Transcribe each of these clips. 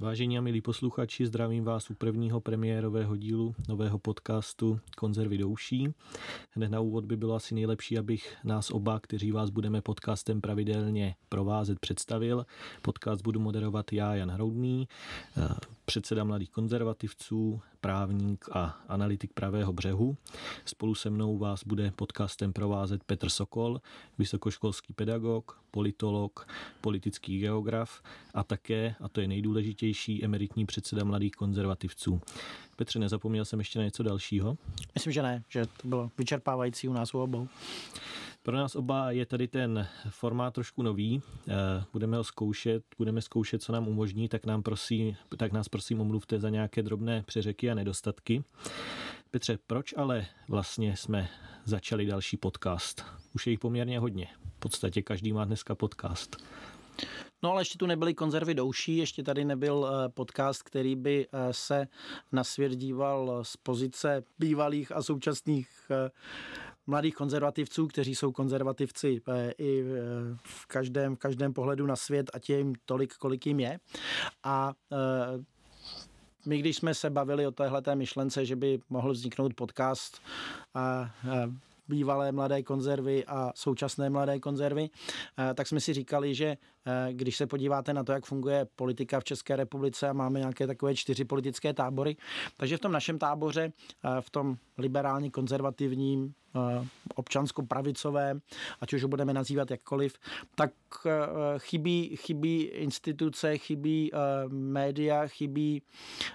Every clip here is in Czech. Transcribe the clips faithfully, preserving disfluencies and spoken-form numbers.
Vážení a milí posluchači, zdravím vás u prvního premiérového dílu nového podcastu Konzervy do uší. Hned na úvod by bylo asi nejlepší, abych nás oba, kteří vás budeme podcastem pravidelně provázet, představil. Podcast budu moderovat já, Jan Hroudný, předseda Mladých konzervativců, právník a analytik Pravého břehu. Spolu se mnou vás bude podcastem provázet Petr Sokol, vysokoškolský pedagog, politolog, politický geograf a také, a to je nejdůležitější, emeritní předseda Mladých konzervativců. Petře, nezapomněl jsem ještě na něco dalšího? Myslím, že ne, že to bylo vyčerpávající u nás u obou. Pro nás oba je tady ten formát trošku nový, budeme ho zkoušet, budeme zkoušet, co nám umožní, tak, nám prosím, tak nás prosím omluvte za nějaké drobné přeřeky a nedostatky. Petře, proč ale vlastně jsme začali další podcast? Už je jich poměrně hodně, v podstatě každý má dneska podcast. No ale ještě tu nebyly konzervy do uší, ještě tady nebyl podcast, který by se na svět díval z pozice bývalých a současných mladých konzervativců, kteří jsou konzervativci i v každém, v každém pohledu na svět, ať je jim tolik, kolik jim je. A my, když jsme se bavili o téhleté myšlence, že by mohl vzniknout podcast a bývalé mladé konzervy a současné mladé konzervy, tak jsme si říkali, že když se podíváte na to, jak funguje politika v České republice a máme nějaké takové čtyři politické tábory, takže v tom našem táboře, v tom liberálně konzervativním, občansko-pravicovém, ať už ho budeme nazývat jakkoliv, tak chybí, chybí instituce, chybí média, chybí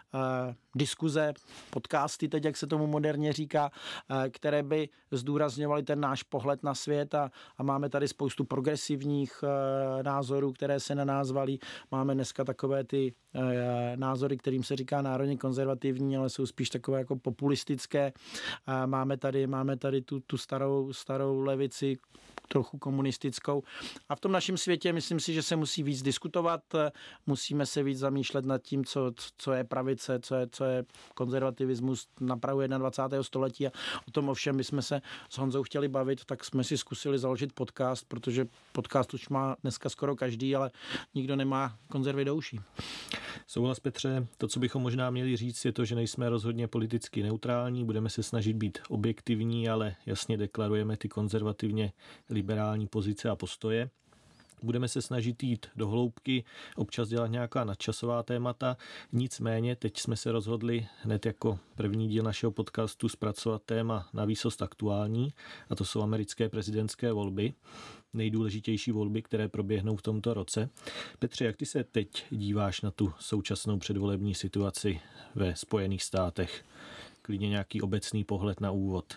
diskuze, podcasty, teď jak se tomu moderně říká, které by zdůrazňovaly ten náš pohled na svět a, a máme tady spoustu progresivních názorů, které se na nás valí. Máme dneska takové ty názory, kterým se říká národně konzervativní, ale jsou spíš takové jako populistické. Máme tady, máme tady tu, tu starou, starou levici, trochu komunistickou. A v tom našem světě myslím si, že se musí víc diskutovat, musíme se víc zamýšlet nad tím, co, co je pravice, co je, co je konzervativismus na prahu dvacátého prvního století a o tom ovšem bychom se s Honzou chtěli bavit, tak jsme si zkusili založit podcast, protože podcast už má dneska skoro každý, ale nikdo nemá konzervy do uší. Souhlas, Petře, to, co bychom možná měli říct, je to, že nejsme rozhodně politicky neutrální, budeme se snažit být objektivní, ale jasně deklarujeme ty konzervativně liberální pozice a postoje. Budeme se snažit jít do hloubky, občas dělat nějaká nadčasová témata, nicméně teď jsme se rozhodli hned jako první díl našeho podcastu zpracovat téma na výsost aktuální, a to jsou americké prezidentské volby, nejdůležitější volby, které proběhnou v tomto roce. Petře, jak ty se teď díváš na tu současnou předvolební situaci ve Spojených státech? Klidně nějaký obecný pohled na úvod.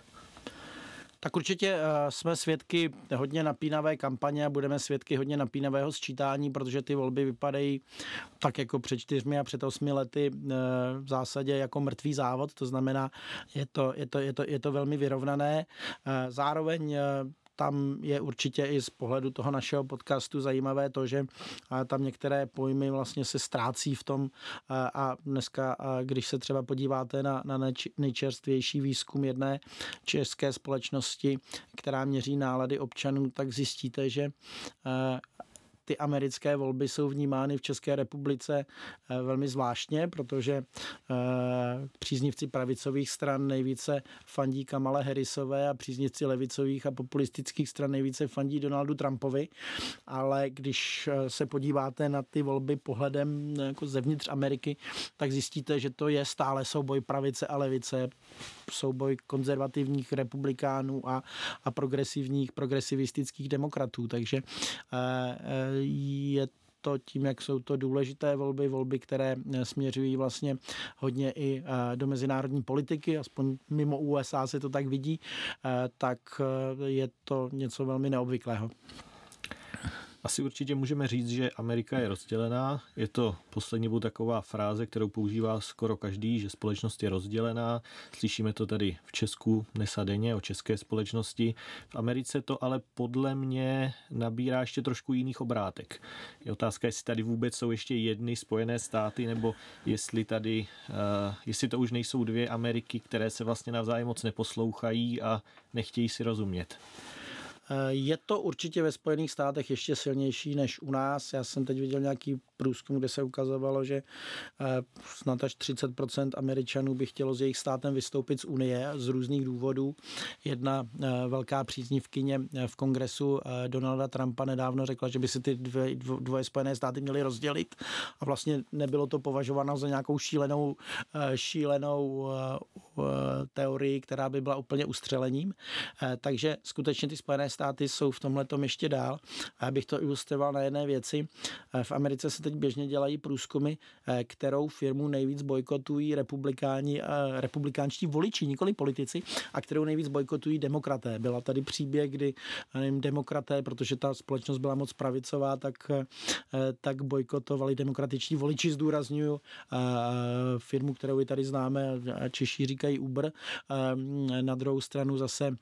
Tak určitě jsme svědky hodně napínavé kampaně a budeme svědky hodně napínavého sčítání, protože ty volby vypadají tak jako před čtyřmi a před osmi lety v zásadě jako mrtvý závod, to znamená, je to, je to, je to, je to velmi vyrovnané. Zároveň tam je určitě i z pohledu toho našeho podcastu zajímavé to, že tam některé pojmy vlastně se ztrácí v tom a dneska, když se třeba podíváte na, na nejčerstvější výzkum jedné české společnosti, která měří nálady občanů, tak zjistíte, že ty americké volby jsou vnímány v České republice velmi zvláštně, protože příznivci pravicových stran nejvíce fandí Kamale Harrisové a příznivci levicových a populistických stran nejvíce fandí Donaldu Trumpovi, ale když se podíváte na ty volby pohledem jako zevnitř Ameriky, tak zjistíte, že to je stále souboj pravice a levice, souboj konzervativních republikánů a, a progresivních, progresivistických demokratů, takže je to tím, jak jsou to důležité volby, volby, které směřují vlastně hodně i do mezinárodní politiky, aspoň mimo U S A se to tak vidí, tak je to něco velmi neobvyklého. Asi určitě můžeme říct, že Amerika je rozdělená. Je to poslední dobou taková fráze, kterou používá skoro každý, že společnost je rozdělená. Slyšíme to tady v Česku dnes a denně o české společnosti. V Americe to ale podle mě nabírá ještě trošku jiných obrátek. Je otázka, jestli tady vůbec jsou ještě jedny Spojené státy, nebo jestli tady, uh, jestli to už nejsou dvě Ameriky, které se vlastně navzájem moc neposlouchají a nechtějí si rozumět. Je to určitě ve Spojených státech ještě silnější než u nás. Já jsem teď viděl nějaký průzkum, kde se ukazovalo, že snad až třicet procent Američanů by chtělo s jejich státem vystoupit z Unie z různých důvodů. Jedna velká příznivkyně v kongresu Donalda Trumpa nedávno řekla, že by si ty dvě, dvoje Spojené státy měly rozdělit a vlastně nebylo to považováno za nějakou šílenou, šílenou teorii, která by byla úplně ustřelením. Takže skutečně ty Spojené státy jsou v tomhletom ještě dál. A já bych to ilustroval na jedné věci. V Americe se teď běžně dělají průzkumy, kterou firmu nejvíc bojkotují republikáni, republikánští voliči, nikoli politici, a kterou nejvíc bojkotují demokraté. Byla tady příběh, kdy nevím, demokraté, protože ta společnost byla moc pravicová, tak, tak bojkotovali demokratičtí voliči, zdůrazňuju firmu, kterou i tady známe, Češi říkají Uber. Na druhou stranu zase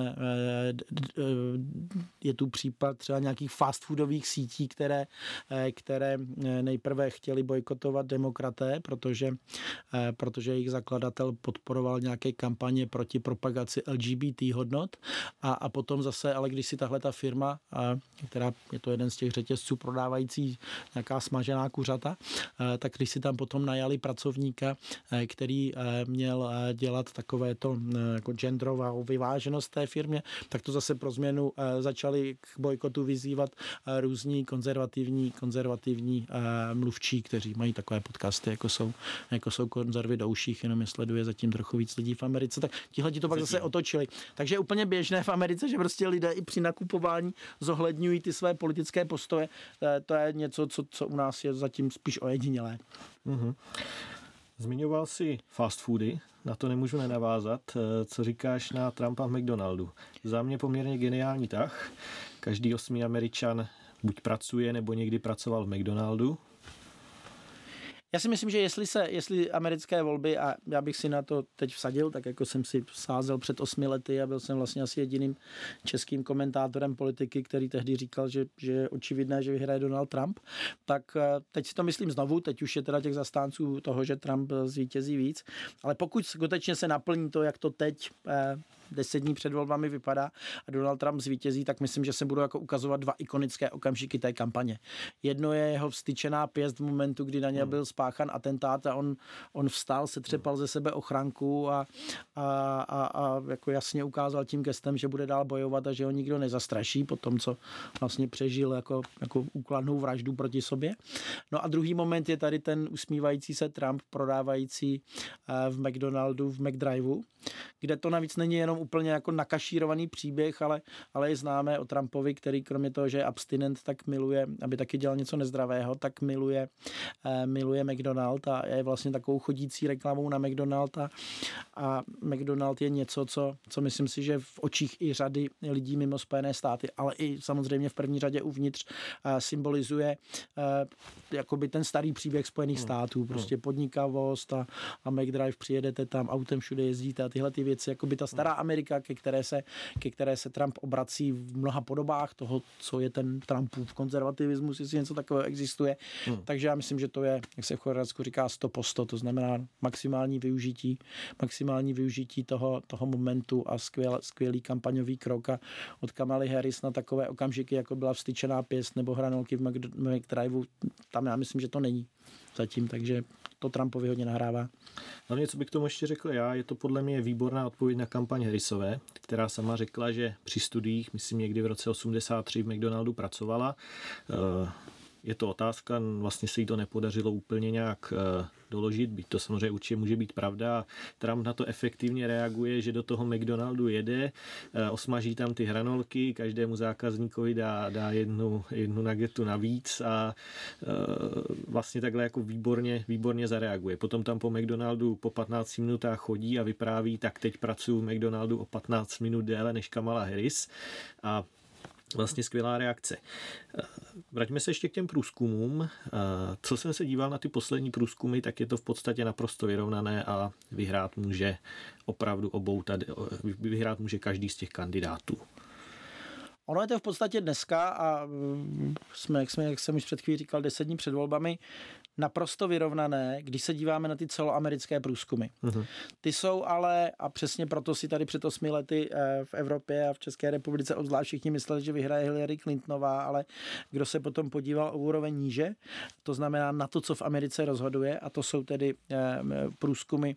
je tu případ třeba nějakých fast foodových sítí, které, které nejprve chtěli bojkotovat demokraté, protože, protože jejich zakladatel podporoval nějaké kampaně proti propagaci L G B T hodnot a, a potom zase, ale když si tahle ta firma, která je to jeden z těch řetězců prodávající nějaká smažená kuřata, tak když si tam potom najali pracovníka, který měl dělat takové to jako genderovou vyváženost té firmě, tak to zase pro změnu začali k bojkotu vyzývat různí konzervativní, konzervativní mluvčí, kteří mají takové podcasty, jako jsou, jako jsou Konzervy do uších, jenom je sleduje zatím trochu víc lidí v Americe, tak tihleti to pak zase otočili. Takže je úplně běžné v Americe, že prostě lidé i při nakupování zohledňují ty své politické postoje. To je něco, co, co u nás je zatím spíš ojedinělé. Mm-hmm. Zmiňoval jsi fast foody, na to nemůžu nenavázat. Co říkáš na Trumpa v McDonaldu? Za mě poměrně geniální tah. Každý osmý Američan buď pracuje, nebo někdy pracoval v McDonaldu. Já si myslím, že jestli se, jestli americké volby, a já bych si na to teď vsadil, tak jako jsem si sázel před osmi lety a byl jsem vlastně asi jediným českým komentátorem politiky, který tehdy říkal, že, že je očividné, že vyhraje Donald Trump, tak teď si to myslím znovu, teď už je teda těch zastánců toho, že Trump zvítězí víc, ale pokud skutečně se naplní to, jak to teď eh, deset dní před volbami vypadá a Donald Trump zvítězí, tak myslím, že se budou jako ukazovat dva ikonické okamžiky té kampaně. Jedno je jeho vstyčená pěst v momentu, kdy na ně byl spáchan atentát a on, on vstal, se třepal ze sebe ochranku a, a, a, a jako jasně ukázal tím gestem, že bude dál bojovat a že ho nikdo nezastraší po tom, co vlastně přežil jako, jako úkladnou vraždu proti sobě. No a druhý moment je tady ten usmívající se Trump, prodávající v McDonaldu, v McDriveu, kde to navíc není jenom úplně jako nakašírovaný příběh, ale, ale je známé o Trumpovi, který kromě toho, že je abstinent, tak miluje, aby taky dělal něco nezdravého, tak miluje, eh, miluje McDonald a je vlastně takovou chodící reklamou na McDonald a, a McDonald je něco, co, co myslím si, že v očích i řady lidí mimo Spojené státy, ale i samozřejmě v první řadě uvnitř eh, symbolizuje eh, jakoby ten starý příběh Spojených států, prostě podnikavost a, a McDrive, přijedete tam, autem všude jezdíte a tyhle ty věci, jakoby ta stará Amerika, ke které se, ke které se Trump obrací v mnoha podobách toho, co je ten Trumpův konzervativismus, jestli něco takového existuje. Hmm. Takže já myslím, že to je, jak se v Chorvatsku říká, sto po sto, to znamená maximální využití, maximální využití toho, toho momentu a skvěl, skvělý kampaňový krok a od Kamaly Harris na takové okamžiky, jako byla vstyčená pěst nebo hranolky v McDriveu, tam já myslím, že to není zatím, takže to Trumpovi hodně nahrává. No něco bych k tomu ještě řekl já, je to podle mě výborná odpověď na kampaň Harrisové, která sama řekla, že při studiích, myslím někdy v roce osmdesát tři v McDonaldu pracovala. Je to otázka, vlastně se jí to nepodařilo úplně nějak doložit, byť to samozřejmě určitě může být pravda. Trump na to efektivně reaguje, že do toho McDonaldu jede, osmaží tam ty hranolky, každému zákazníkovi dá, dá jednu, jednu nuggetu navíc a vlastně takhle jako výborně, výborně zareaguje. Potom tam po McDonaldu po patnácti minutách chodí a vypráví, tak teď pracuji v McDonaldu o patnáct minut déle než Kamala Harris a vlastně skvělá reakce. Vraťme se ještě k těm průzkumům. Co jsem se díval na ty poslední průzkumy, tak je to v podstatě naprosto vyrovnané a vyhrát může opravdu obou tady, vyhrát může každý z těch kandidátů. Ono je to v podstatě dneska a jsme, jak, jsme, jak jsem už před chvílí říkal, deset dní před volbami, naprosto vyrovnané, když se díváme na ty celoamerické průzkumy. Uh-huh. Ty jsou ale, a přesně proto si tady před osmi lety v Evropě a v České republice obzvlášť všichni mysleli, že vyhraje Hillary Clintonová, ale kdo se potom podíval o úroveň níže, to znamená na to, co v Americe rozhoduje, a to jsou tedy průzkumy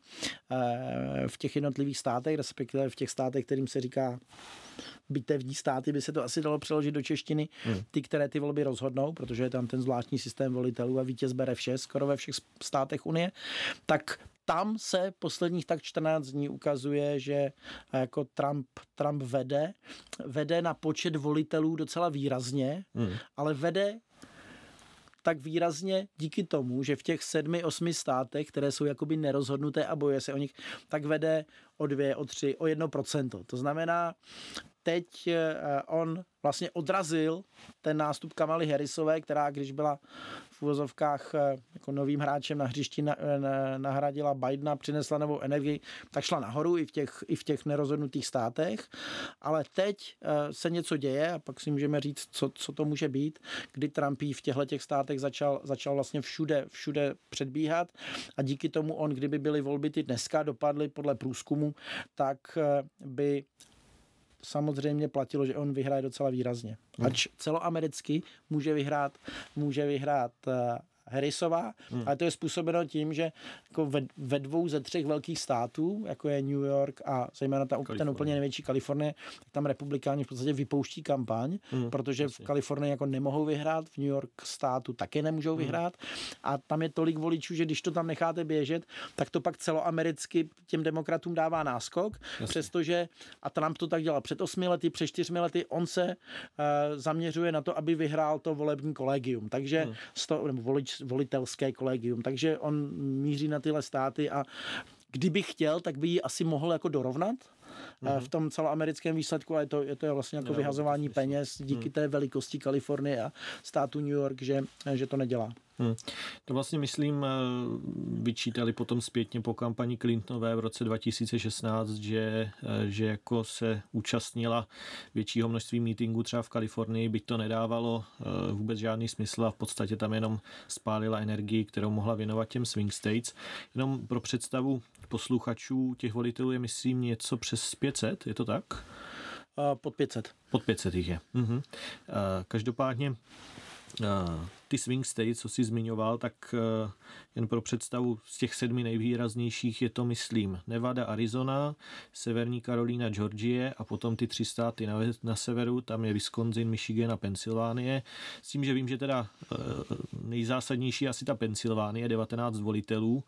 v těch jednotlivých státech, respektive v těch státech, kterým se říká bitevní státy, by se to asi dalo přeložit do češtiny, hmm. ty, které ty volby rozhodnou, protože je tam ten zvláštní systém volitelů a vítěz bere vše, skoro ve všech státech Unie, tak tam se posledních tak čtrnáct dní ukazuje, že jako Trump, Trump vede, vede na počet volitelů docela výrazně, hmm. ale vede tak výrazně díky tomu, že v těch sedmi, osmi státech, které jsou jakoby nerozhodnuté a bojuje se o nich, tak vede o dvě, o tři, o jedno procento. To znamená, teď on vlastně odrazil ten nástup Kamaly Harrisové, která když byla v uvozovkách jako novým hráčem na hřišti nahradila Bidena, přinesla novou energii, tak šla nahoru i v těch, i v těch nerozhodnutých státech. Ale teď se něco děje a pak si můžeme říct, co, co to může být, kdy Trump v těchto těch státech začal, začal vlastně všude, všude předbíhat a díky tomu on, kdyby byly volby ty dneska dopadly podle průzkumu, tak by samozřejmě platilo, že on vyhraje docela výrazně. Ač celoamericky může vyhrát, může vyhrát Harrisová, hmm. ale to je způsobeno tím, že jako ve, ve dvou ze třech velkých států, jako je New York a zejména ta, ten úplně největší Kalifornie, tak tam republikáni v podstatě vypouští kampaň, hmm. protože v Kalifornii jako nemohou vyhrát, v New York státu také nemůžou hmm. vyhrát a tam je tolik voličů, že když to tam necháte běžet, tak to pak celoamericky těm demokratům dává náskok, Jasně. přestože, a Trump to tak dělal před osmi lety, před čtyřmi lety, on se uh, zaměřuje na to, aby vyhrál to volební kolegium, takže hmm. sto, nebo volič volitelské kolegium, takže on míří na tyhle státy a kdyby chtěl, tak by ji asi mohl jako dorovnat mm-hmm. v tom celoamerickém výsledku, ale je to, je to vlastně jako no, vyhazování peněz díky mm. té velikosti Kalifornie a státu New York, že, že to nedělá. Hmm. To vlastně, myslím, vyčítali potom zpětně po kampani Clintonové v roce dva tisíce šestnáct, že, že jako se účastnila většího množství mítinků třeba v Kalifornii, byť to nedávalo vůbec žádný smysl a v podstatě tam jenom spálila energii, kterou mohla věnovat těm swing states. Jenom pro představu posluchačů těch volitelů je, myslím, něco přes pět set, je to tak? Pod pět set. Pod pět set jich je. Mhm. Každopádně ty swing states, co jsi zmiňoval, tak jen pro představu z těch sedmi nejvýraznějších je to, myslím, Nevada, Arizona, Severní Karolína, Georgie a potom ty tři státy na, na severu, tam je Wisconsin, Michigan a Pensylvánie. S tím, že vím, že teda nejzásadnější je asi ta Pensylvánie, devatenáct volitelů.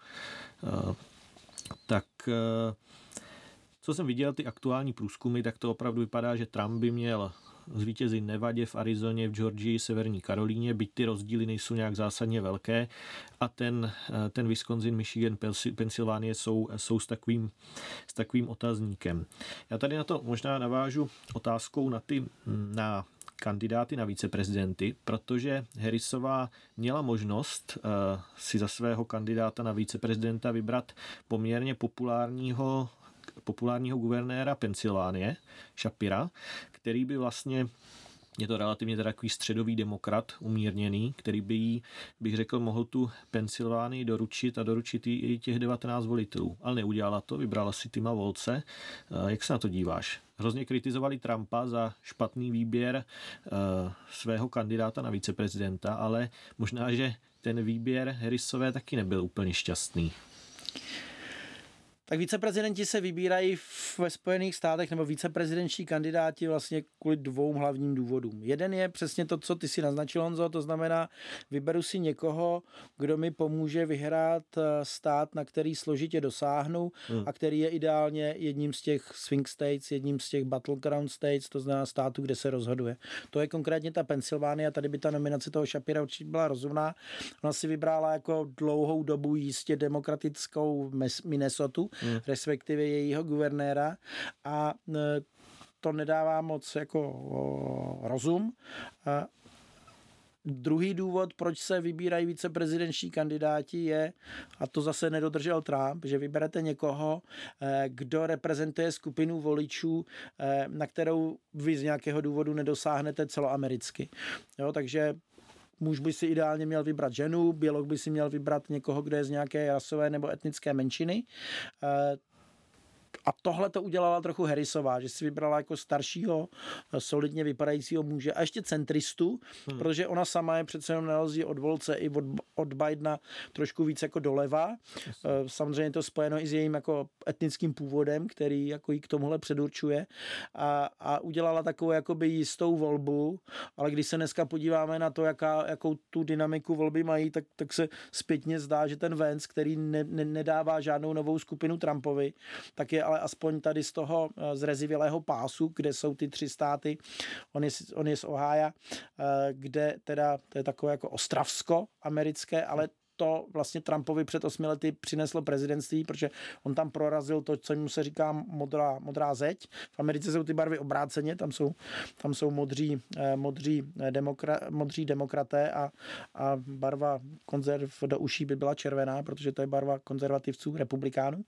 Tak co jsem viděl, ty aktuální průzkumy, tak to opravdu vypadá, že Trump by měl zvítězit Nevadě, v Arizoně, v Georgii, Severní Karolíně, byť ty rozdíly nejsou nějak zásadně velké a ten, ten Wisconsin, Michigan, Pensylvánie jsou, jsou s, takovým, s takovým otazníkem. Já tady na to možná navážu otázkou na ty na kandidáty na viceprezidenty, protože Harrisová měla možnost uh, si za svého kandidáta na viceprezidenta vybrat poměrně populárního populárního guvernéra Pensylvánie, Shapira, který by vlastně, je to relativně takový středový demokrat, umírněný, který by jí, bych řekl, mohl tu Pensylvánii doručit a doručit i těch devatenáct volitelů. Ale neudělala to, vybrala si Tima Walze. Jak se na to díváš? Hrozně kritizovali Trumpa za špatný výběr uh, svého kandidáta na viceprezidenta, ale možná, že ten výběr Harrisové taky nebyl úplně šťastný. Tak viceprezidenti se vybírají ve Spojených státech, nebo viceprezidentští kandidáti vlastně kvůli dvou hlavním důvodům. Jeden je přesně to, co ty si naznačil, Honzo, to znamená, vyberu si někoho, kdo mi pomůže vyhrát stát, na který složitě dosáhnu hmm. a který je ideálně jedním z těch swing states, jedním z těch battleground states, to znamená států, kde se rozhoduje. To je konkrétně ta Pensylvánie a tady by ta nominace toho Shapira určitě byla rozumná. Ona si vybrala jako dlouhou dobu jistě demokratickou Minnesotu, Hmm. respektive jejího guvernéra a to nedává moc jako rozum. druhý důvod, proč se vybírají viceprezidentští kandidáti je, a to zase nedodržel Trump, že vyberete někoho, kdo reprezentuje skupinu voličů, na kterou vy z nějakého důvodu nedosáhnete celoamericky. Jo, takže muž by si ideálně měl vybrat ženu, běloch by si měl vybrat někoho, kdo je z nějaké rasové nebo etnické menšiny. A tohle to udělala trochu Harrisová, že si vybrala jako staršího, solidně vypadajícího muže a ještě centristu, hmm. protože ona sama je přece jenom na rozdíl od Volce i od, od Bidena trošku víc jako doleva. Jasně. Samozřejmě to spojeno i s jejím jako etnickým původem, který jako jí k tomuhle předurčuje a, a udělala takovou jakoby jistou volbu, ale když se dneska podíváme na to, jaká, jakou tu dynamiku volby mají, tak, tak se zpětně zdá, že ten Vance, který ne, ne, nedává žádnou novou skupinu Trumpovi, tak je ale aspoň tady z toho zrezivělého pásu, kde jsou ty tři státy, on je, on je z Ohája, kde teda to je takové jako Ostravsko americké, ale to vlastně Trumpovi před osmi lety přineslo prezidentství, protože on tam prorazil to, co mu se říká modrá, modrá zeď. V Americe jsou ty barvy obráceně, tam jsou, tam jsou modří, modří, demokra, modří demokraté a, a barva konzerv do uší by byla červená, protože to je barva konzervativců, republikánů.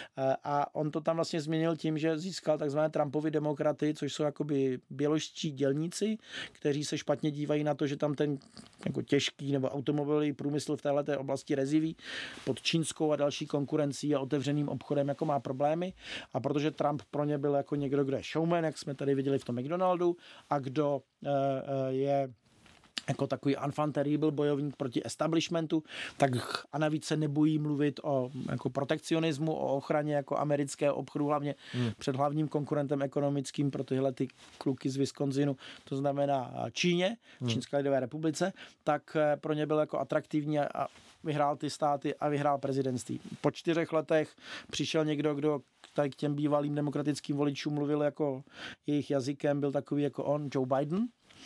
A on to tam vlastně změnil tím, že získal takzvané Trumpovy demokraty, což jsou jakoby běložští dělníci, kteří se špatně dívají na to, že tam ten jako těžký nebo automobilový průmysl v téhle oblasti rezivý pod čínskou a další konkurencí a otevřeným obchodem jako má problémy a protože Trump pro ně byl jako někdo, kdo je showman, jak jsme tady viděli v tom McDonaldu a kdo e, je jako takový enfant terrible bojovník proti establishmentu, tak a navíc se nebojí mluvit o jako protekcionismu, o ochraně jako amerického obchodu, hlavně hmm. před hlavním konkurentem ekonomickým pro tyhle ty kluky z Wisconsinu, to znamená Číně, hmm. Čínské lidové republice, tak pro ně byl jako atraktivní a vyhrál ty státy a vyhrál prezidentství. Po čtyřech letech přišel někdo, kdo tady k těm bývalým demokratickým voličům mluvil jako jejich jazykem, byl takový jako on, Joe Biden,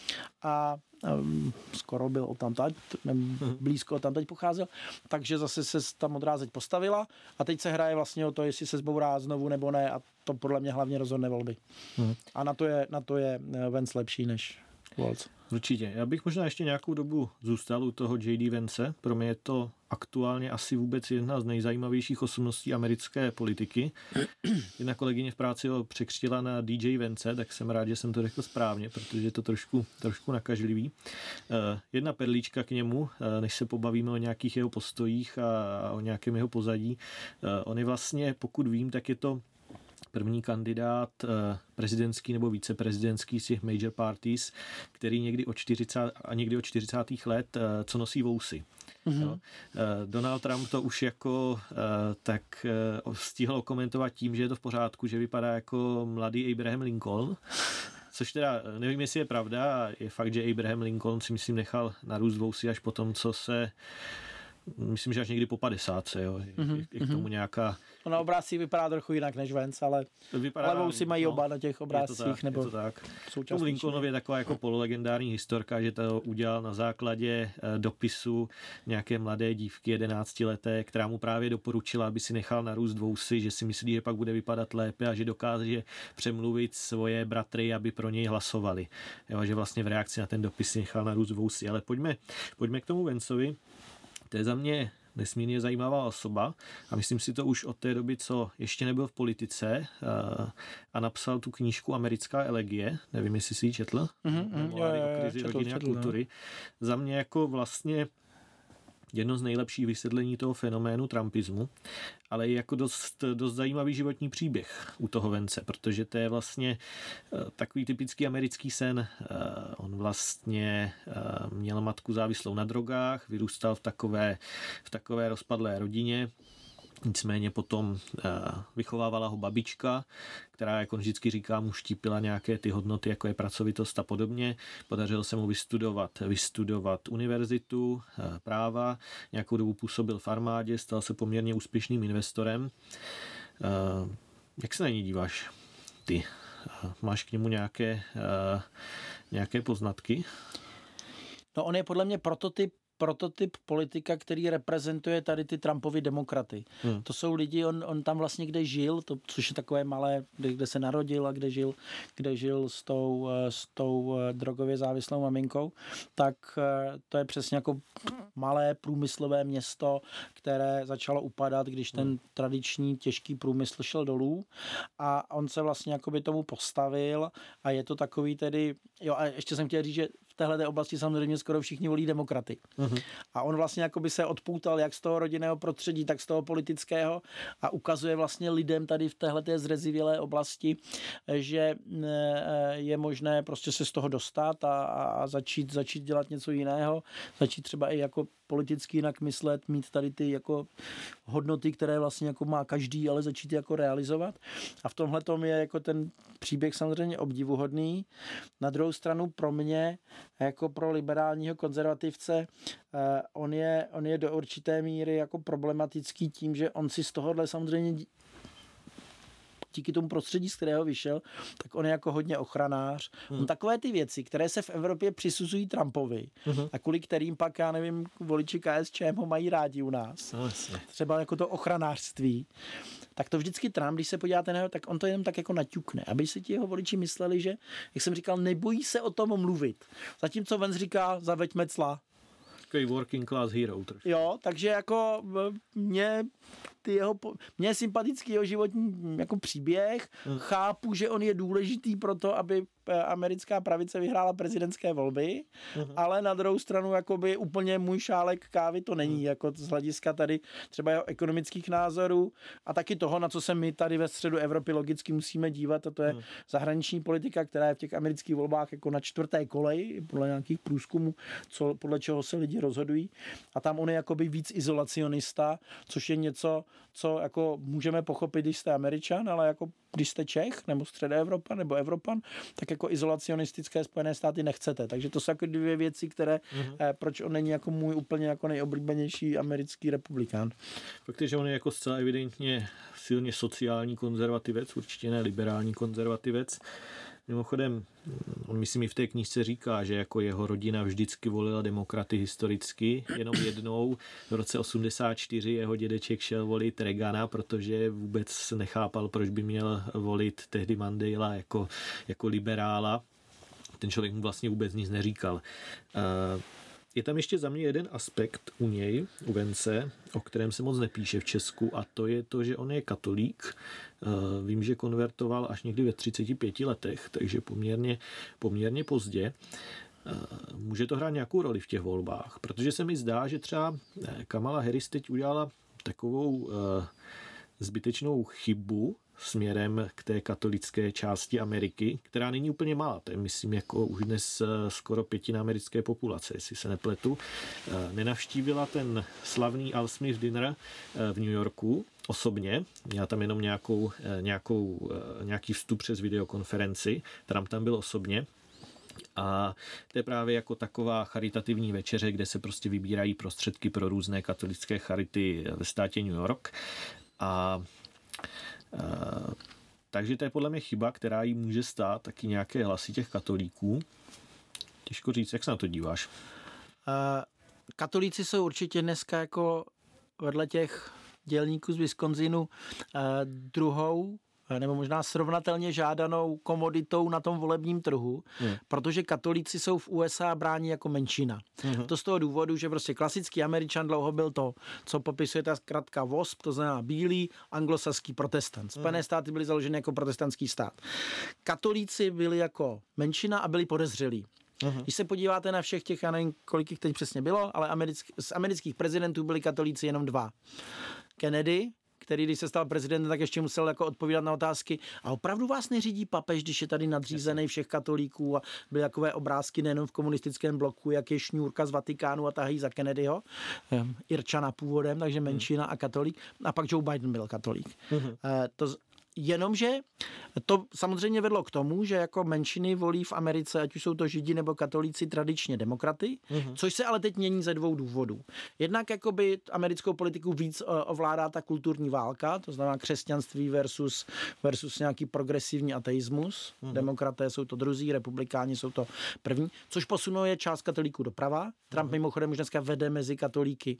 a um, skoro byl odtamtať, blízko odtamtať pocházel, takže zase se ta modrá zeď postavila a teď se hraje vlastně o to, jestli se zbourá znovu nebo ne a to podle mě hlavně rozhodne volby. Hmm. A na to je, na to je Vance lepší než Walz. Určitě. Já bych možná ještě nějakou dobu zůstal u toho J D Vance. Pro mě je to aktuálně asi vůbec jedna z nejzajímavějších osobností americké politiky. Jedna kolegyně v práci ho překřtila na D J Vance, tak jsem rád, že jsem to řekl správně, protože je to trošku, trošku nakažlivý. Jedna perlička k němu, než se pobavíme o nějakých jeho postojích a o nějakém jeho pozadí. On je vlastně, pokud vím, tak je to první kandidát prezidentský nebo viceprezidentský z těch major parties, který někdy od čtyřicátých a někdy od čtyřicátých let, co nosí vousy. Mm-hmm. Donald Trump to už jako tak stihl komentovat tím, že je to v pořádku, že vypadá jako mladý Abraham Lincoln. Což teda nevím, jestli je pravda. Je fakt, že Abraham Lincoln si myslím nechal narůst vousy až po tom, co se myslím, že až někdy po padesátce, jo. Mm-hmm. Je k tomu nějaká... No na obrázcích vypadá trochu jinak než Vance, ale levou si mají no, oba na těch obrázcích. Nebo je to tak. Tomu Lincolnovi je taková jako pololegendární historka, že to udělal na základě dopisu nějaké mladé dívky jedenáctileté, která mu právě doporučila, aby si nechal narůst vousy, že si myslí, že pak bude vypadat lépe a že dokáže přemluvit svoje bratry, aby pro něj hlasovali. Jo, že vlastně v reakci na ten dopis si nechal narůst vousy. Ale pojďme, pojďme k tomu Vanceovi. To je za mě nesmírně zajímavá osoba a myslím si to už od té doby, co ještě nebyl v politice a napsal tu knížku Americká elegie, nevím, jestli jsi ji četl, mm-hmm, o krizi rodiny a kultury. No. Za mě jako vlastně jedno z nejlepších vysvětlení toho fenoménu trumpismu, ale je jako dost, dost zajímavý životní příběh u toho Vance, protože to je vlastně takový typický americký sen. On vlastně měl matku závislou na drogách, vyrůstal v takové, v takové rozpadlé rodině, nicméně potom uh, vychovávala ho babička, která, jako vždycky říká, mu štípila nějaké ty hodnoty, jako je pracovitost a podobně. Podařilo se mu vystudovat, vystudovat univerzitu, uh, práva, nějakou dobu působil v armádě, stal se poměrně úspěšným investorem. Uh, jak se na ní díváš ty? Uh, máš k němu nějaké, uh, nějaké poznatky? No on je podle mě prototyp prototyp politika, který reprezentuje tady ty Trumpovy demokraty. Hmm. To jsou lidi, on, on tam vlastně kde žil, to, což je takové malé, kde, kde se narodil a kde žil, kde žil s tou, s tou drogově závislou maminkou, tak to je přesně jako malé průmyslové město, které začalo upadat, když ten hmm. tradiční těžký průmysl šel dolů a on se vlastně jakoby tomu postavil a je to takový tedy, jo a ještě jsem chtěl říct, že v téhleté oblasti samozřejmě skoro všichni volí demokraty. Uh-huh. A on vlastně jakoby se odpoutal jak z toho rodinného prostředí, tak z toho politického a ukazuje vlastně lidem tady v téhleté zrezivělé oblasti, že je možné prostě se z toho dostat a, a začít, začít dělat něco jiného, začít třeba i jako politicky jinak myslet, mít tady ty jako hodnoty, které vlastně jako má každý, ale začít jako realizovat. A v tomhle tom je jako ten příběh samozřejmě obdivuhodný. Na druhou stranu pro mě, jako pro liberálního konzervativce, eh, on, je, on je do určité míry jako problematický tím, že on si z tohohle samozřejmě díky tomu prostředí, z kterého vyšel, tak on je jako hodně ochranář. Hmm. On takové ty věci, které se v Evropě přisuzují Trumpovi hmm. a kvůli kterým pak, já nevím, voliči K S Č M ho mají rádi u nás. No, třeba jako to ochranářství. Tak to vždycky Trump, když se podíváte na něho, tak on to jenom tak jako naťukne, aby si ti jeho voliči mysleli, že, jak jsem říkal, nebojí se o tom mluvit. Zatímco Vance říká, zaveďme cla. Takový working class hero. Trošku. Jo, takže jako mě, ty jeho, mě je sympatický jeho životní jako příběh. Hmm. Chápu, že on je důležitý pro to, aby americká pravice vyhrála prezidentské volby, hmm. ale na druhou stranu jakoby úplně můj šálek kávy to není, hmm. jako z hlediska tady třeba jeho ekonomických názorů a taky toho, na co se my tady ve středu Evropy logicky musíme dívat, a to je hmm. zahraniční politika, která je v těch amerických volbách jako na čtvrté koleji, podle nějakých průzkumů, co, podle čeho se lidi rozhodují. A tam on je jakoby víc izolacionista, což je něco, co jako můžeme pochopit, když jste Američan, ale jako když jste Čech, nebo Středoevropan, nebo Evropan, tak jako izolacionistické Spojené státy nechcete. Takže to jsou jako dvě věci, které, mm-hmm. eh, proč on není jako můj úplně jako nejoblíbenější americký republikán. Fakt je, že on je jako zcela evidentně silně sociální konzervativec, určitě ne liberální konzervativec. Mimochodem, on myslím i v té knížce říká, že jako jeho rodina vždycky volila demokraty historicky, jenom jednou v roce osmdesát čtyři jeho dědeček šel volit Reagana, protože vůbec nechápal, proč by měl volit tehdy Mandela jako, jako liberála. Ten člověk mu vlastně vůbec nic neříkal. Je tam ještě za mě jeden aspekt u něj, u Vance, o kterém se moc nepíše v Česku, a to je to, že on je katolík. Vím, že konvertoval až někdy ve třiceti pěti letech, takže poměrně, poměrně pozdě. Může to hrát nějakou roli v těch volbách, protože se mi zdá, že třeba Kamala Harris teď udělala takovou zbytečnou chybu směrem k té katolické části Ameriky, která není úplně malá. To je, myslím, jako už dnes skoro pětina americké populace, jestli se nepletu. Nenavštívila ten slavný Al Smith Dinner v New Yorku osobně. Měla tam jenom nějakou, nějakou, nějaký vstup přes videokonferenci. Trump tam byl osobně. A to je právě jako taková charitativní večeře, kde se prostě vybírají prostředky pro různé katolické charity ve státě New York. A Uh, takže to je podle mě chyba, která jí může stát taky nějaké hlasy těch katolíků. Těžko říct, jak se na to díváš? Uh, katolíci jsou určitě dneska jako vedle těch dělníků z Wisconsinu uh, druhou nebo možná srovnatelně žádanou komoditou na tom volebním trhu, hmm. protože katolíci jsou v U S A bráni jako menšina. Hmm. To z toho důvodu, že prostě klasický Američan dlouho byl to, co popisuje ta zkratka W O S P, to znamená bílý anglosaský protestant. Spojené hmm. státy byly založeny jako protestantský stát. Katolíci byli jako menšina a byli podezřelí. Uhum. Když se podíváte na všech těch, já nevím, kolik jich teď přesně bylo, ale americk, z amerických prezidentů byli katolíci jenom dva. Kennedy, který, když se stal prezidentem, tak ještě musel jako odpovídat na otázky. A opravdu vás neřídí papež, když je tady nadřízený všech katolíků, a byly takové obrázky nejenom v komunistickém bloku, jak je šňůrka z Vatikánu a tahají za Kennedyho, um, Irčana původem, takže menšina a katolík. A pak Joe Biden byl katolík. Uh-huh. Uh, to Jenomže to samozřejmě vedlo k tomu, že jako menšiny volí v Americe, ať už jsou to Židi nebo katolíci, tradičně demokraty, mm-hmm. což se ale teď mění ze dvou důvodů. Jednak jakoby americkou politiku víc ovládá ta kulturní válka, to znamená křesťanství versus, versus nějaký progresivní ateismus. Mm-hmm. Demokraté jsou to druzí, republikáni jsou to první, což posunuje část katolíků doprava. Trump mm-hmm. mimochodem už dneska vede mezi katolíky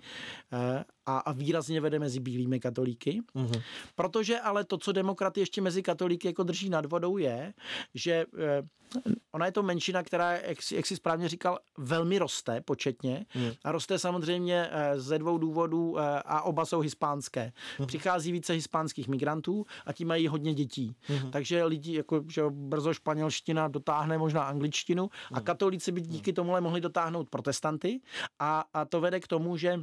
a, a výrazně vede mezi bílými katolíky. Mm-hmm. Protože ale to, co demokraty ještě mezi katolíky jako drží nad vodou, je, že eh, ona je to menšina, která, jak, jak jsi správně říkal, velmi roste početně mm. a roste samozřejmě eh, ze dvou důvodů eh, a oba jsou hispánské. Mm. Přichází více hispánských migrantů a ti mají hodně dětí. Mm. Takže lidi, jako, že brzo španělština dotáhne možná angličtinu mm. a katolíci by díky tomuhle mohli dotáhnout protestanty a, a to vede k tomu, že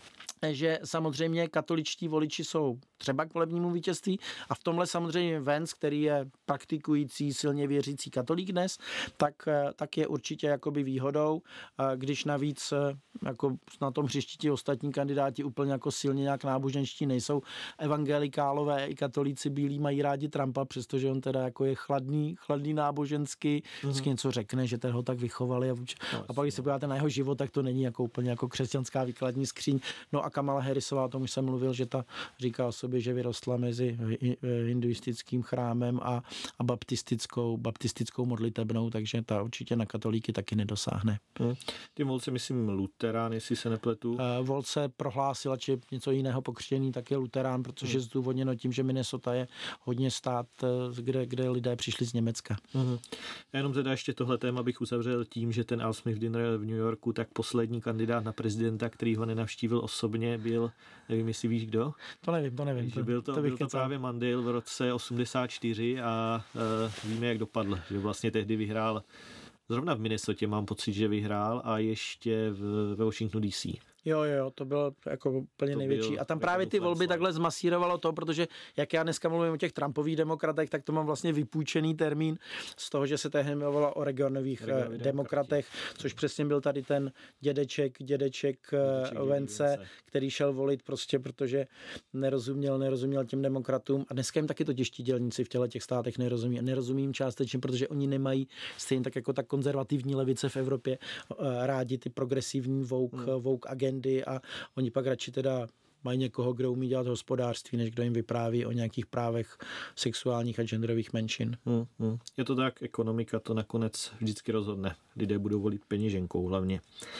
že samozřejmě katoličtí voliči jsou třeba k volebnímu vítězství a v tomhle samozřejmě Vance, který je praktikující, silně věřící katolík dnes, tak, tak je určitě jakoby výhodou, když navíc jako na tom hřišti ti ostatní kandidáti úplně jako silně nějak náboženští nejsou. Evangelikálové i katolíci bílí mají rádi Trumpa, přestože on teda jako je chladný, chladný náboženský, vždycky mm-hmm. něco řekne, že ten ho tak vychovali a, no, a pak když se podíváte na jeho život, tak to není jako úplně jako křesťanská výkladní skříň. No a Kamala Harrisová, o tom už jsem mluvil, že ta říká o sobě, že vyrostla mezi hinduistickým chrámem a, a baptistickou, baptistickou modlitebnou, takže ta určitě na katolíky taky nedosáhne. Hmm. Ty Volce, myslím, luterán, jestli se nepletu. Uh, Volce prohlásila, či něco jiného pokřtěný, tak je luterán, protože hmm. zdůvodněno tím, že Minnesota je hodně stát, kde, kde lidé přišli z Německa. Hmm. Já jenom teda ještě tohle téma bych uzavřel tím, že ten Al Smith Dinner v New Yorku, tak poslední kandidát na prezidenta, který ho nenavštívil osobně, byl, nevím, jestli víš kdo? To nevím, to nevím. Že byl to, to, byl to právě Mandel v roce osmdesát čtyři a uh, víme, jak dopadl. Že vlastně tehdy vyhrál, zrovna v Minnesotě mám pocit, že vyhrál a ještě v, ve Washingtonu D C. Jo, jo, to bylo jako úplně to největší. A tam právě ty volby takhle zmasírovalo to, protože jak já dneska mluvím o těch Trumpových demokratech, tak to mám vlastně vypůjčený termín z toho, že se tehdy mluvilo o regionových Regionový demokratech, což přesně byl tady ten dědeček, dědeček, dědeček Vance, který šel volit prostě, protože nerozuměl, nerozuměl těm demokratům. A dneska jim taky to těžší dělníci v těchto těch státech nerozumí. Nerozumím částečně, protože oni nemají stejně tak jako ta konzervativní levice v Evropě rádi ty progresivní woke, hmm. woke agendy a oni pak radši teda mají někoho, kdo umí dělat hospodářství, než kdo jim vypráví o nějakých právech sexuálních a genderových menšin. Hmm, hmm. Je to tak, ekonomika to nakonec vždycky rozhodne. Lidé budou volit peněženkou hlavně.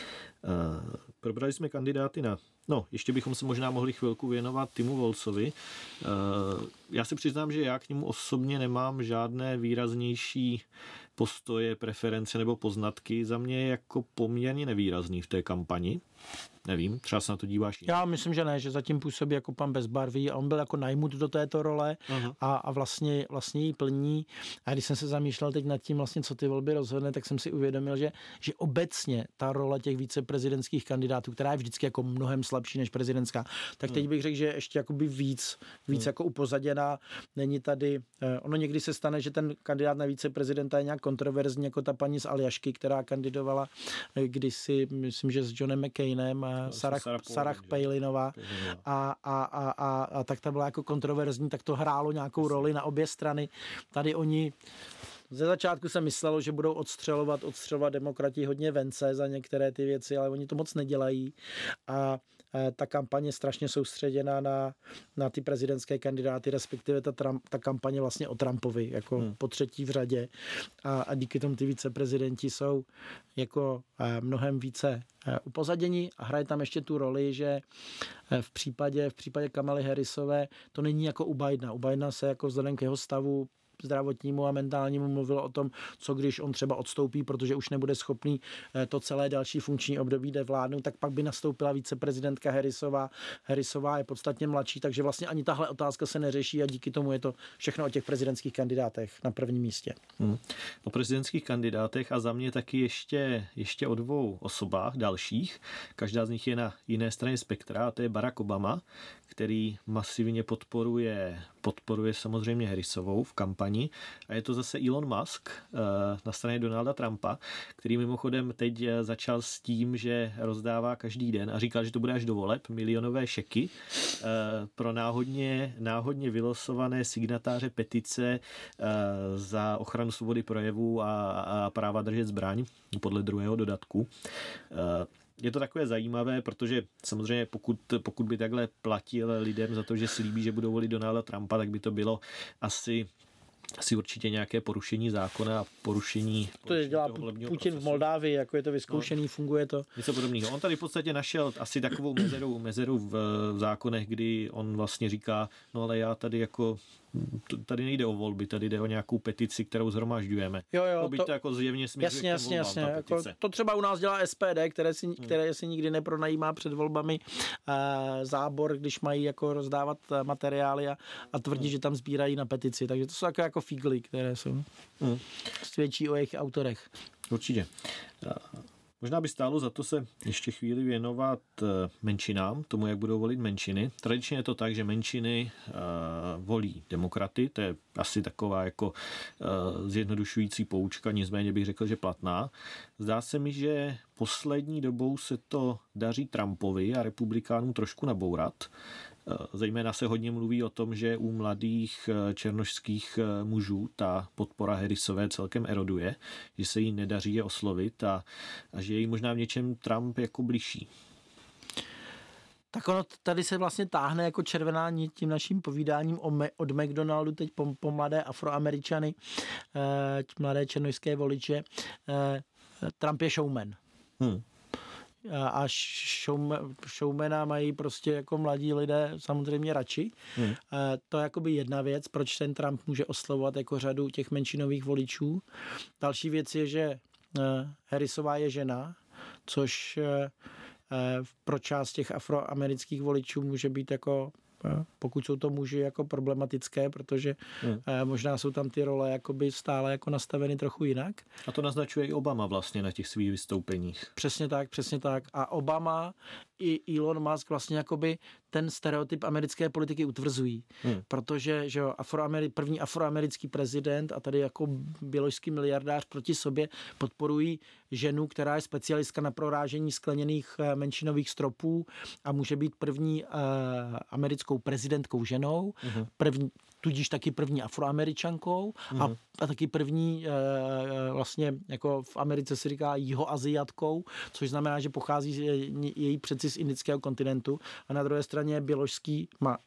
Uh, probrali jsme kandidáty na... No, ještě bychom se možná mohli chvilku věnovat Timu Volcovi. Uh, já se přiznám, že já k němu osobně nemám žádné výraznější postoje, preference nebo poznatky. Za mě je jako poměrně nevýrazný v té kampani. Nevím, třeba se na to díváš. Já myslím, že ne, že zatím působí jako pan bezbarvý a on byl jako najmut do této role a, a vlastně, vlastně ji plní. A když jsem se zamýšlel teď nad tím, vlastně, co ty volby rozhodne, tak jsem si uvědomil, že, že obecně ta role těch viceprezidentských kandidátů, která je vždycky jako mnohem slabší než prezidentská, tak teď bych řekl, že je ještě jakoby víc, víc hmm. jako upozaděná. Není tady, eh, ono někdy se stane, že ten kandidát na viceprezidenta je nějak kontroverzní, jako ta paní z Aljašky, která kandidovala eh, kdysi, myslím, že s Johnem McCainem, Sarah, Sarah, Sarah Palinová a, a, a, a, a tak ta byla jako kontroverzní, tak to hrálo nějakou roli na obě strany. Tady oni ze začátku se myslelo, že budou odstřelovat, odstřelovat demokrati hodně Vance za některé ty věci, ale oni to moc nedělají a ta kampaně je strašně soustředěná na, na ty prezidentské kandidáty, respektive ta, Trump, ta kampaně vlastně o Trumpovi, jako hmm. po třetí v řadě a, a díky tomu ty viceprezidenti jsou jako mnohem více upozadění a hraje tam ještě tu roli, že v případě, v případě Kamaly Harrisové to není jako u Bidena. U Bidena se jako vzhledem k jeho stavu zdravotnímu a mentálnímu mluvilo o tom, co když on třeba odstoupí, protože už nebude schopný to celé další funkční období jde vládnout, tak pak by nastoupila viceprezidentka Harrisová. Harrisová je podstatně mladší, takže vlastně ani tahle otázka se neřeší a díky tomu je to všechno o těch prezidentských kandidátech na prvním místě. Hmm. O prezidentských kandidátech a za mě taky ještě, ještě o dvou osobách dalších. Každá z nich je na jiné straně spektra a to je Barack Obama, který masivně podporuje, podporuje samozřejmě Harrisovou v kampani. A je to zase Elon Musk na straně Donalda Trumpa, který mimochodem teď začal s tím, že rozdává každý den a říkal, že to bude až do voleb, milionové šeky pro náhodně, náhodně vylosované signatáře petice za ochranu svobody projevu a, a práva držet zbraň podle druhého dodatku. Je to takové zajímavé, protože samozřejmě pokud, pokud by takhle platil lidem za to, že slíbí, že budou volit Donalda Trumpa, tak by to bylo asi asi určitě nějaké porušení zákona a porušení... To je dělá Putin v Moldávii, jako je to vyzkoušený, no, funguje to. Něco podobného. On tady v podstatě našel asi takovou mezeru, mezeru v, v zákonech, kdy on vlastně říká, no ale já tady jako... Tady nejde o volby, tady jde o nějakou petici, kterou zhromažďujeme. Jo, jo, to, to jako zjevně směřuje jasně, k jasně, volbám, jasně. Jako to třeba u nás dělá S P D, které si, které si nikdy nepronajímá před volbami e, zábor, když mají jako rozdávat materiály a, a tvrdí, hmm. že tam sbírají na petici. Takže to jsou jako, jako fígly, které jsou. Hmm. Svědčí o jejich autorech. Určitě. Možná by stálo za to se ještě chvíli věnovat menšinám, tomu, jak budou volit menšiny. Tradičně je to tak, že menšiny uh, volí demokraty, to je asi taková jako uh, zjednodušující poučka, nicméně bych řekl, že platná. Zdá se mi, že poslední dobou se to daří Trumpovi a republikánům trošku nabourat. Zejména se hodně mluví o tom, že u mladých černošských mužů ta podpora Harrisové celkem eroduje, že se jí nedaří je oslovit a, a že jí možná v něčem Trump jako bližší. Tak ono tady se vlastně táhne jako červená nit tím naším povídáním od McDonaldu teď po, po mladé Afroameričany, eh, mladé černošské voliče. Eh, Trump je showman. Hmm. A showman, showmana mají prostě jako mladí lidé samozřejmě radši. Hmm. To je jakoby jedna věc, proč ten Trump může oslovovat jako řadu těch menšinových voličů. Další věc je, že Harrisová je žena, což pro část těch afroamerických voličů může být jako, pokud jsou to muži, jako problematické, protože hmm. možná jsou tam ty role jakoby stále jako nastaveny trochu jinak. A to naznačuje i Obama vlastně na těch svých vystoupeních. Přesně tak, přesně tak. A Obama i Elon Musk vlastně jakoby ten stereotyp americké politiky utvrzují. Hmm. Protože že jo, afroameri- první afroamerický prezident a tady jako běložský miliardář proti sobě podporují ženu, která je specialistka na prorážení skleněných menšinových stropů a může být první uh, americkou prezidentkou ženou, hmm. první, tudíž taky první afroameričankou hmm. a, a taky první uh, vlastně jako v Americe se říká jihoaziatkou, což znamená, že pochází z její přeci z indického kontinentu a na druhé straně je běložský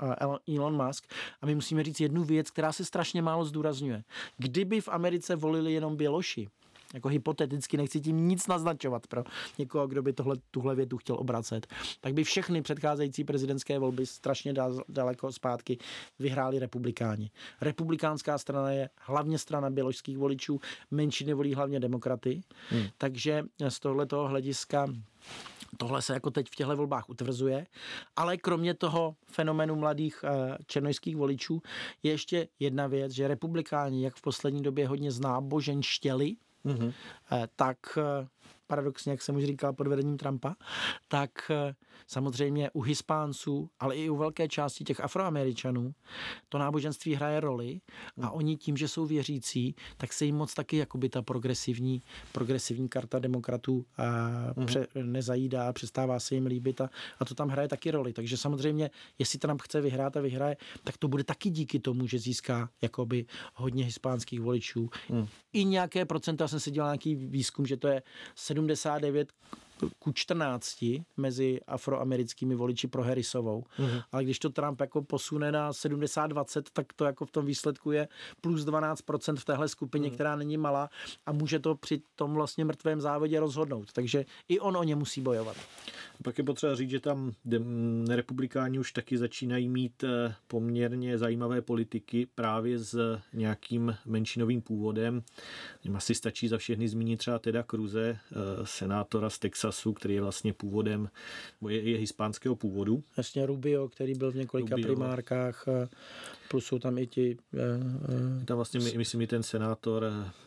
Elon Musk. A my musíme říct jednu věc, která se strašně málo zdůrazňuje. Kdyby v Americe volili jenom běloši, jako hypoteticky, nechci tím nic naznačovat pro někoho, kdo by tohle, tuhle větu chtěl obracet, tak by všechny předcházející prezidentské volby strašně daleko zpátky vyhráli republikáni. Republikánská strana je hlavně strana běložských voličů, menšiny volí hlavně demokraty, hmm. takže z tohletoho hlediska tohle se jako teď v těchto volbách utvrzuje, ale kromě toho fenoménu mladých černošských voličů je ještě jedna věc, že republikáni, jak v poslední době hodně znáboženštěli, mm-hmm. tak paradoxně, jak jsem už říkal, pod vedením Trumpa, tak samozřejmě u Hispánců, ale i u velké části těch Afroameričanů to náboženství hraje roli a oni tím, že jsou věřící, tak se jim moc taky jakoby ta progresivní, progresivní karta demokratů a pře- nezajídá, přestává se jim líbit a, a to tam hraje taky roli. Takže samozřejmě, jestli Trump chce vyhrát a vyhraje, tak to bude taky díky tomu, že získá jakoby hodně hispánských voličů. Hmm. I nějaké procento, já jsem si dělal nějaký výzkum, že to je sedmdesát devět ku čtrnácti mezi afroamerickými voliči pro Harrisovou. Mm-hmm. Ale když to Trump jako posune na sedmdesát dvacet, tak to jako v tom výsledku je plus dvanáct procent v téhle skupině, mm. která není malá a může to při tom vlastně mrtvém závodě rozhodnout. Takže i on o ně musí bojovat. Pak je potřeba říct, že tam republikáni už taky začínají mít poměrně zajímavé politiky právě s nějakým menšinovým původem. Asi stačí za všechny zmínit třeba Teda Cruze, senátora z Texasu, Texasu, který je vlastně původem, je, je hispánského původu. Jasně Rubio, který byl v několika Rubio. primárkách, plus jsou tam i ti... Je tam vlastně, myslím, i ten senátor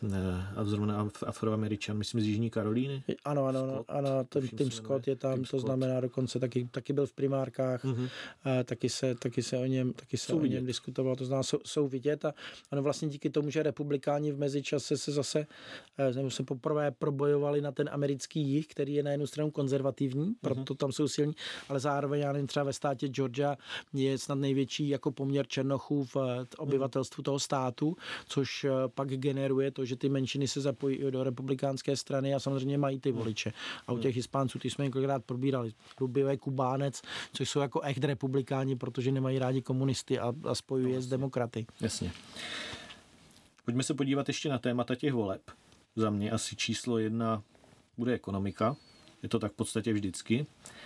a zrovna Afroameričan, myslím, z Jižní Karolíny. Ano, ano, Scott, ano, ten Tim Scott je tam, Tim to Scott. Znamená dokonce taky, taky byl v primárkách, mm-hmm. a taky se, taky se o něm, taky se o něm diskutovalo, to znamená, jsou, jsou vidět a ano, vlastně díky tomu, že republikáni v mezičase se zase nebo se poprvé probojovali na ten americký jih, který je na jednu stranu konzervativní, proto tam jsou silní, ale zároveň, já nevím, třeba ve státě Georgia je snad největší jako poměr černochů v obyvatelstvu toho státu, což pak generuje to, že ty menšiny se zapojí do republikánské strany a samozřejmě mají ty voliče. A u těch Hispánců, ty jsme několikrát probírali, Rubio je Kubánec, což jsou jako echt republikáni, protože nemají rádi komunisty a, a spojují je s demokraty. Jasně. Pojďme se podívat ještě na témata těch voleb. Za mě asi číslo jedna bude ekonomika. Je to tak v podstatě vždycky.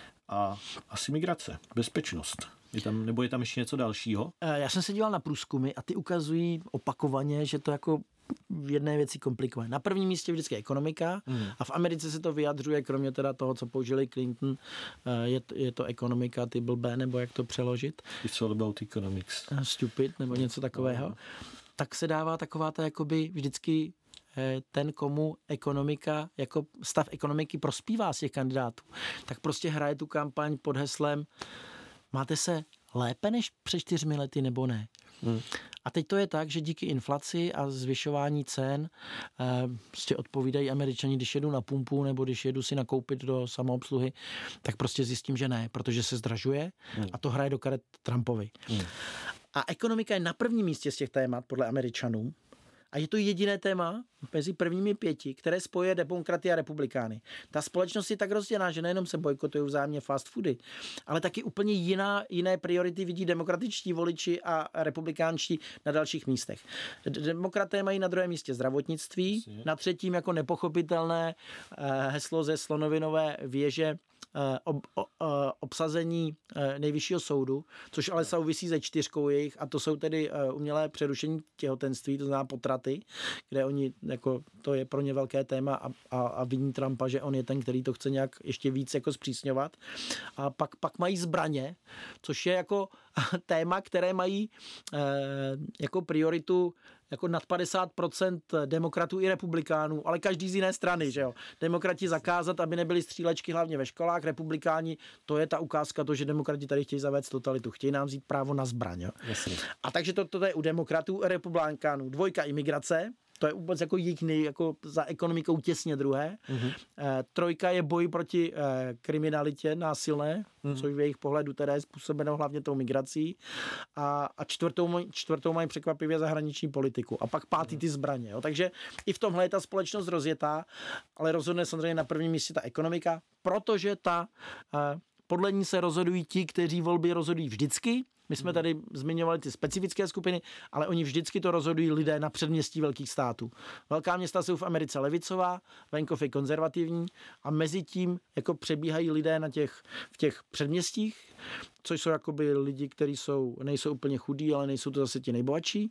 A asi migrace, bezpečnost. Je tam, nebo je tam ještě něco dalšího? Já jsem se díval na průzkumy a ty ukazují opakovaně, že to jako v jedné věci komplikuje. Na prvním místě vždycky ekonomika mm. a v Americe se to vyjadřuje, kromě teda toho, co použili Clinton, je, je to ekonomika, ty blbé, nebo jak to přeložit? It's all about economics. Stupid, nebo něco takového. No. Tak se dává taková ta jakoby vždycky ten, komu ekonomika, jako stav ekonomiky prospívá z těch kandidátů, tak prostě hraje tu kampaň pod heslem máte se lépe než před čtyřmi lety nebo ne? Hmm. A teď to je tak, že díky inflaci a zvyšování cen eh, prostě odpovídají Američani, když jedu na pumpu nebo když jedu si nakoupit do samoobsluhy, tak prostě zjistím, že ne, protože se zdražuje hmm. a to hraje do karet Trumpovi. Hmm. A ekonomika je na prvním místě z těch témat podle Američanů. A je to jediné téma mezi prvními pěti, které spojuje demokraty a republikány. Ta společnost je tak rozdělená, že nejenom se bojkotují vzájemně fast foody, ale taky úplně jiná, jiné priority vidí demokratičtí voliči a republikánští na dalších místech. Demokraté mají na druhém místě zdravotnictví, na třetím jako nepochopitelné heslo ze slonovinové věže Ob, ob, obsazení nejvyššího soudu, což ale souvisí se čtyřkou jejich, a to jsou tedy umělé přerušení těhotenství, to znamená potraty, kde oni, jako, to je pro ně velké téma a, a, a viní Trumpa, že on je ten, který to chce nějak ještě víc jako zpřísňovat. A pak, pak mají zbraně, což je jako téma, které mají eh, jako prioritu jako nad padesát procent demokratů i republikánů, ale každý z jiné strany, že jo. Demokrati zakázat, aby nebyly střílečky hlavně ve školách, republikáni, to je ta ukázka to, že demokrati tady chtějí zavést totalitu, chtějí nám vzít právo na zbraň, jo. Jasně. A takže to, to je u demokratů, u republikánů. Dvojka imigrace, to je vůbec jako jich jako za ekonomikou těsně druhé. Mm-hmm. E, trojka je boj proti e, kriminalitě násilné, mm-hmm. což v jejich pohledu teda je způsobeno hlavně tou migrací. A, a čtvrtou, čtvrtou mají překvapivě zahraniční politiku. A pak pátý ty zbraně. Jo. Takže i v tomhle je ta společnost rozjetá, ale rozhodne samozřejmě na prvním místě ta ekonomika, protože ta e, podle ní se rozhodují ti, kteří volby rozhodují vždycky. My jsme tady zmiňovali ty specifické skupiny, ale oni vždycky to rozhodují lidé na předměstí velkých států. Velká města jsou v Americe levicová, venkov je konzervativní a mezi tím jako přebíhají lidé na těch, v těch předměstích, což jsou jakoby lidi, kteří jsou, nejsou úplně chudí, ale nejsou to zase ti nejbohatší.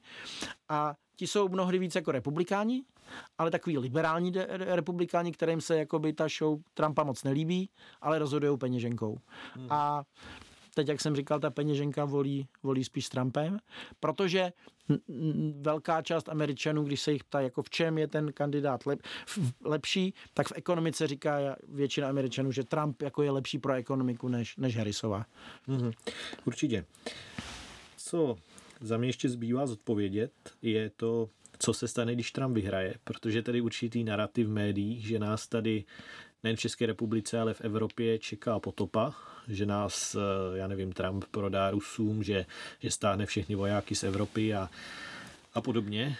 A ti jsou mnohdy víc jako republikáni, ale takový liberální de- republikáni, kterým se jakoby ta show Trumpa moc nelíbí, ale rozhodují peněženkou. Hmm. A teď, jak jsem říkal, ta peněženka volí, volí spíš s Trumpem, protože velká část Američanů, když se jich ptá, jako v čem je ten kandidát lep, lepší, tak v ekonomice říká většina Američanů, že Trump jako je lepší pro ekonomiku než, než Harrisová. Mhm. Určitě. Co za mě ještě zbývá zodpovědět, je to, co se stane, když Trump vyhraje, protože tady určitý narrativ v médiích, že nás tady nejen v České republice, ale v Evropě čeká potopa, že nás, já nevím, Trump prodá Rusům, že, že stáhne všechny vojáky z Evropy a, a podobně.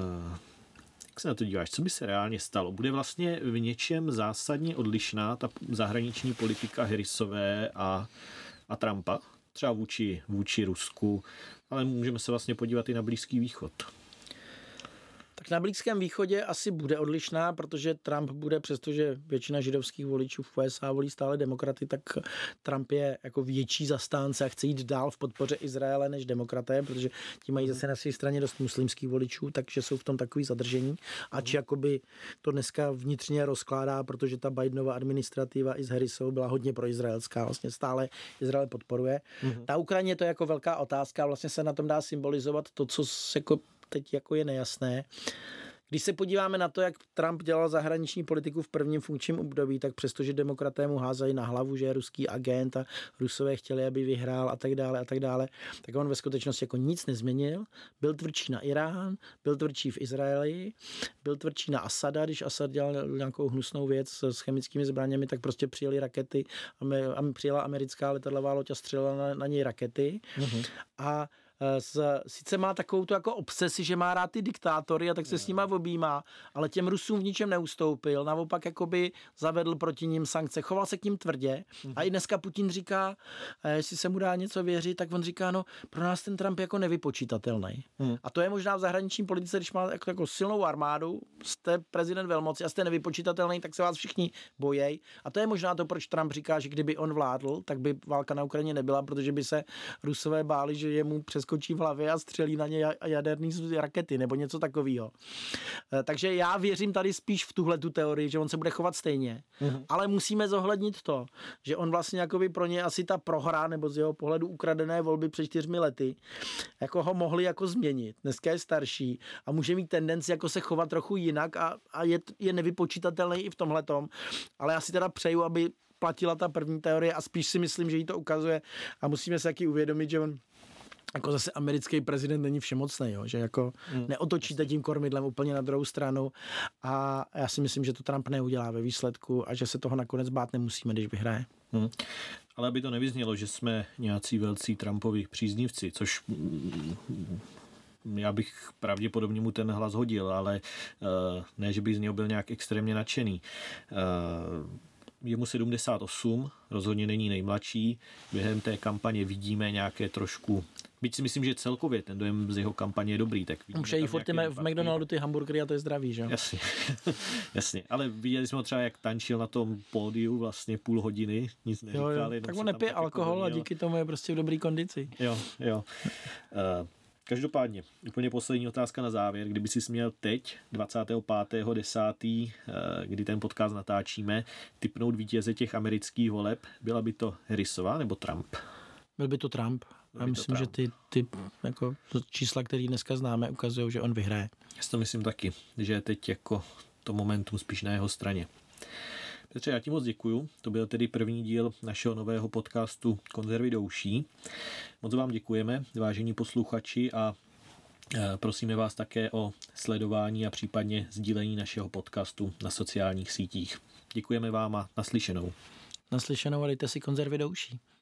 Jak se na to díváš? Co by se reálně stalo? Bude vlastně v něčem zásadně odlišná ta zahraniční politika Harrisové a, a Trumpa? Třeba vůči, vůči Rusku, ale můžeme se vlastně podívat i na Blízký východ. Tak na Blízkém východě asi bude odlišná, protože Trump bude, přestože většina židovských voličů v U S A volí stále demokraty, tak Trump je jako větší zastánce a chce jít dál v podpoře Izraele než demokraté, protože ti mají zase na své straně dost muslimských voličů, takže jsou v tom takový zadržení. Ač jakoby to dneska vnitřně rozkládá, protože ta Bidenova administrativa i s Harrisovou byla hodně proizraelská, vlastně stále Izrael podporuje. Mm-hmm. Na Ukrajině to je jako velká otázka, vlastně se na tom dá symbolizovat to, co se jako teď jako je nejasné. Když se podíváme na to, jak Trump dělal zahraniční politiku v prvním funkčním období, tak přestože demokraté mu házají na hlavu, že je ruský agent a Rusové chtěli, aby vyhrál a tak dále a tak dále, tak on ve skutečnosti jako nic nezměnil. Byl tvrdší na Irán, byl tvrdší v Izraeli, byl tvrdší na Asada, když Asad dělal nějakou hnusnou věc s chemickými zbraněmi, tak prostě přijeli rakety a přijela americká letadlová loď a střelila na, na něj rakety. Mm-hmm. A Z, sice má takovou tu jako obsesi, že má rád ty diktátory a tak se s nima objímá, ale těm Rusům v ničem neustoupil, naopak jakoby zavedl proti ním sankce, choval se k ním tvrdě a i dneska Putin říká, jestli se mu dá něco věřit, tak on říká, no pro nás ten Trump je jako nevypočitatelný. Hmm. A to je možná v zahraniční politice, když má jako, jako silnou armádu, jste prezident velmoci a jste nevypočitatelný, tak se vás všichni bojejí. A to je možná to, proč Trump říká, že kdyby on vládl, tak by válka na Ukrajině nebyla, protože by se Rusové báli, že jemu přes skočí v hlavě a střelí na ně jaderný rakety nebo něco takového. Takže já věřím tady spíš v tuhle tu teorii, že on se bude chovat stejně. Mm-hmm. Ale musíme zohlednit to, že on vlastně jakoby pro ně asi ta prohra nebo z jeho pohledu ukradené volby před čtyřmi lety jako ho mohli jako změnit. Dneska je starší a může mít tendenci jako se chovat trochu jinak a, a je, je nevypočitatelný i v tomhletom. Ale já si teda přeju, aby platila ta první teorie a spíš si myslím, že jí to ukazuje a musíme se taky uvědomit, že on jako zase americký prezident není všemocný, jo? Že jako hmm. neotočíte tím kormidlem úplně na druhou stranu a já si myslím, že to Trump neudělá ve výsledku a že se toho nakonec bát nemusíme, když vyhraje. Hmm. Ale aby to nevyznělo, že jsme nějací velcí Trumpovi příznivci, což já bych pravděpodobně mu ten hlas hodil, ale uh, ne, že bych z něho byl nějak extrémně nadšený. Uh, Je mu sedmdesát osm, rozhodně není nejmladší. Během té kampaně vidíme nějaké trošku, byť si myslím, že celkově ten dojem z jeho kampaně je dobrý. Tak Může jí furt v McDonaldu ty hamburgery a to je zdravý, že? Jasně, jasně. Ale viděli jsme ho třeba, jak tančil na tom pódiu vlastně půl hodiny, nic neříkal. Jo, jo. Tak on nepije alkohol a díky tomu je prostě v dobrý kondici. Jo, jo. Uh, Každopádně, úplně poslední otázka na závěr. Kdyby si směl teď, dvacátého pátého desátého kdy ten podcast natáčíme, tipnout vítěze těch amerických voleb, byla by to Harrisová nebo Trump? Byl by to Trump. Já myslím, Trump. že ty, ty jako, čísla, které dneska známe, ukazují, že on vyhraje. Já to myslím taky, že je teď jako to momentum spíš na jeho straně. Petře, já ti moc děkuju. To byl tedy první díl našeho nového podcastu Konzervy douší. Moc vám děkujeme, vážení posluchači, a prosíme vás také o sledování a případně sdílení našeho podcastu na sociálních sítích. Děkujeme vám a naslyšenou. Naslyšenou a dejte si konzervy douší.